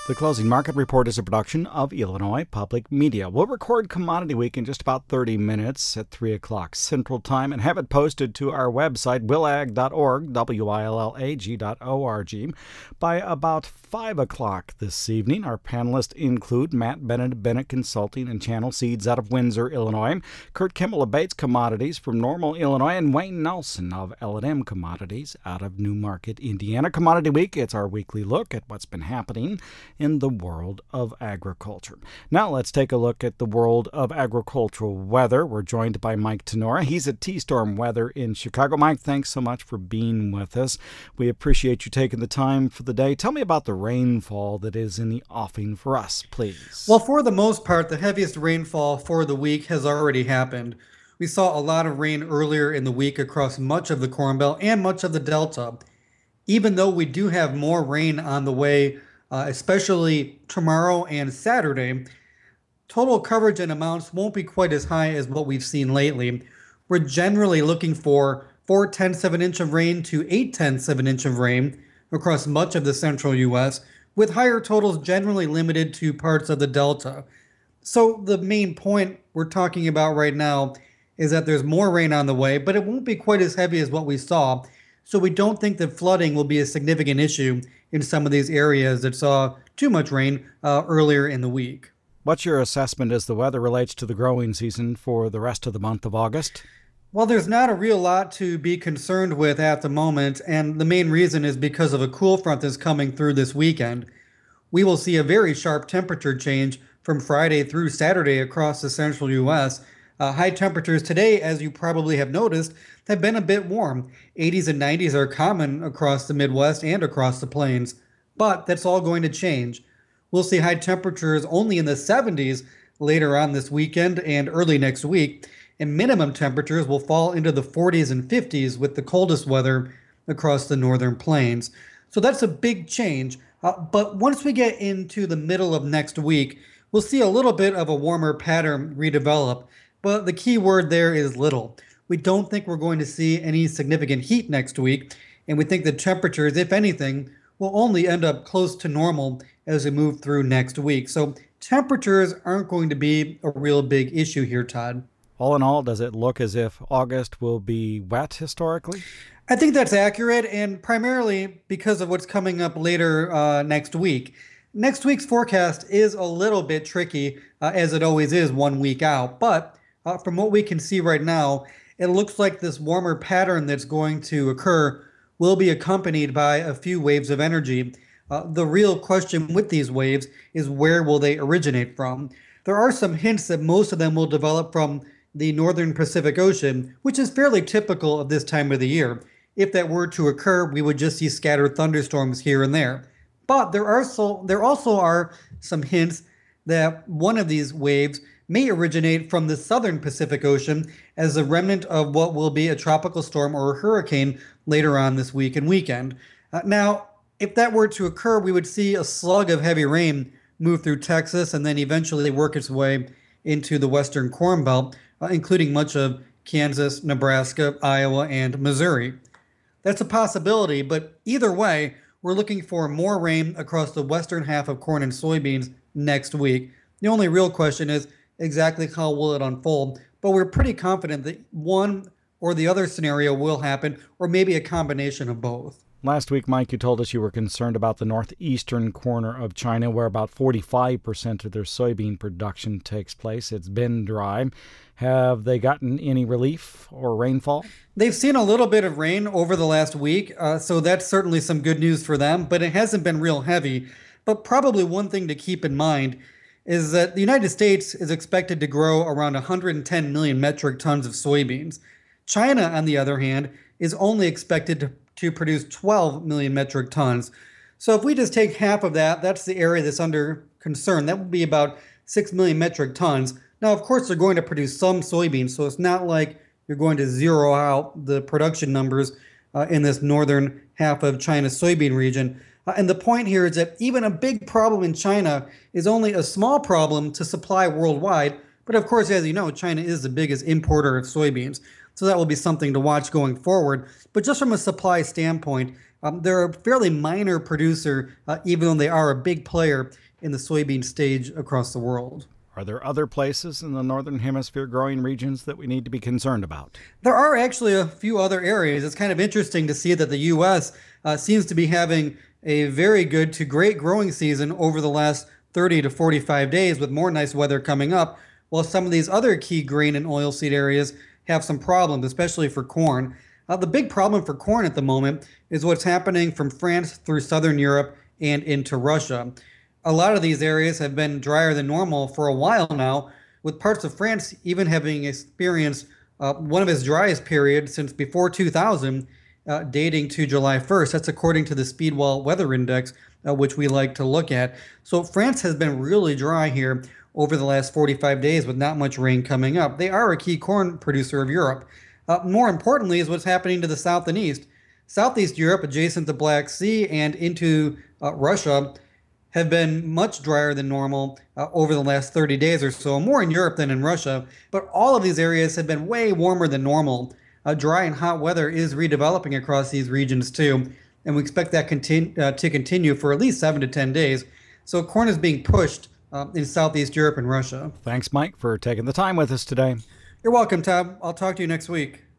The Closing Market Report is a production of Illinois Public Media. We'll record Commodity Week in just about 30 minutes at 3 o'clock Central Time and have it posted to our website, willag.org, willag.org, by about 5 o'clock this evening. Our panelists include Matt Bennett of Bennett Consulting and Channel Seeds out of Windsor, Illinois, Kurt Kimmel of Bates Commodities from Normal, Illinois, and Wayne Nelson of L&M Commodities out of Newmarket, Indiana. Commodity Week, it's our weekly look at what's been happening in the world of agriculture. Now let's take a look at the world of agricultural weather. We're joined by Mike Tenora. He's at T-Storm Weather in Chicago. Mike, thanks so much for being with us. We appreciate you taking the time for the day. Tell me about the rainfall that is in the offing for us, please. Well, for the most part, the heaviest rainfall for the week has already happened. We saw a lot of rain earlier in the week across much of the Corn Belt and much of the Delta. Even though we do have more rain on the way, especially tomorrow and Saturday, total coverage and amounts won't be quite as high as what we've seen lately. We're generally looking for 4/10 of an inch of rain to 8/10 of an inch of rain across much of the central U.S., with higher totals generally limited to parts of the Delta. So the main point we're talking about right now is that there's more rain on the way, but it won't be quite as heavy as what we saw. So we don't think that flooding will be a significant issue in some of these areas that saw too much rain earlier in the week. What's your assessment as the weather relates to the growing season for the rest of the month of August? Well, there's not a real lot to be concerned with at the moment, and the main reason is because of a cool front that's coming through this weekend. We will see a very sharp temperature change from Friday through Saturday across the central U.S. High temperatures today, as you probably have noticed, have been a bit warm. 80s and 90s are common across the Midwest and across the plains, but that's all going to change. We'll see high temperatures only in the 70s later on this weekend and early next week, and minimum temperatures will fall into the 40s and 50s with the coldest weather across the northern plains. So that's a big change. But once we get into the middle of next week, we'll see a little bit of a warmer pattern redevelop. But the key word there is little. We don't think we're going to see any significant heat next week, and we think the temperatures, if anything, will only end up close to normal as we move through next week. So temperatures aren't going to be a real big issue here, Todd. All in all, does it look as if August will be wet historically? I think that's accurate, and primarily because of what's coming up later next week. Next week's forecast is a little bit tricky, as it always is 1 week out, but from what we can see right now, it looks like this warmer pattern that's going to occur will be accompanied by a few waves of energy. The real question with these waves is where will they originate from? There are some hints that most of them will develop from the northern Pacific Ocean, which is fairly typical of this time of the year. If that were to occur, we would just see scattered thunderstorms here and there. But there also are some hints that one of these waves may originate from the southern Pacific Ocean as a remnant of what will be a tropical storm or a hurricane later on this week and weekend. Now, if that were to occur, we would see a slug of heavy rain move through Texas and then eventually work its way into the western Corn Belt, including much of Kansas, Nebraska, Iowa, and Missouri. That's a possibility, but either way, we're looking for more rain across the western half of corn and soybeans next week. The only real question is exactly how will it unfold, but we're pretty confident that one or the other scenario will happen, or maybe a combination of both. Last week, Mike, you told us you were concerned about the northeastern corner of China, where about 45% of their soybean production takes place. It's been dry. Have they gotten any relief or rainfall? They've seen a little bit of rain over the last week, so that's certainly some good news for them, but it hasn't been real heavy. But probably one thing to keep in mind is that the United States is expected to grow around 110 million metric tons of soybeans. China, on the other hand, is only expected to produce 12 million metric tons. So if we just take half of that, that's the area that's under concern. That would be about 6 million metric tons. Now, of course, they're going to produce some soybeans, so it's not like you're going to zero out the production numbers in this northern half of China's soybean region. And the point here is that even a big problem in China is only a small problem to supply worldwide. But of course, as you know, China is the biggest importer of soybeans. So that will be something to watch going forward. But just from a supply standpoint, They're a fairly minor producer, even though they are a big player in the soybean stage across the world. Are there other places in the Northern Hemisphere growing regions that we need to be concerned about? There are actually a few other areas. It's kind of interesting to see that the U.S. Seems to be having a very good to great growing season over the last 30 to 45 days with more nice weather coming up, while some of these other key grain and oilseed areas have some problems, especially for corn. The big problem for corn at the moment is what's happening from France through southern Europe and into Russia. A lot of these areas have been drier than normal for a while now, with parts of France even having experienced one of its driest periods since before 2000, dating to July 1st. That's according to the Speedwell Weather Index, which we like to look at. So France has been really dry here over the last 45 days with not much rain coming up. They are a key corn producer of Europe. More importantly is what's happening to the south and east. Southeast Europe, adjacent to Black Sea and into Russia, have been much drier than normal over the last 30 days or so, more in Europe than in Russia. But all of these areas have been way warmer than normal. Dry and hot weather is redeveloping across these regions too, and we expect that to continue for at least 7 to 10 days. So corn is being pushed in Southeast Europe and Russia. Thanks, Mike, for taking the time with us today. You're welcome, Tom. I'll talk to you next week.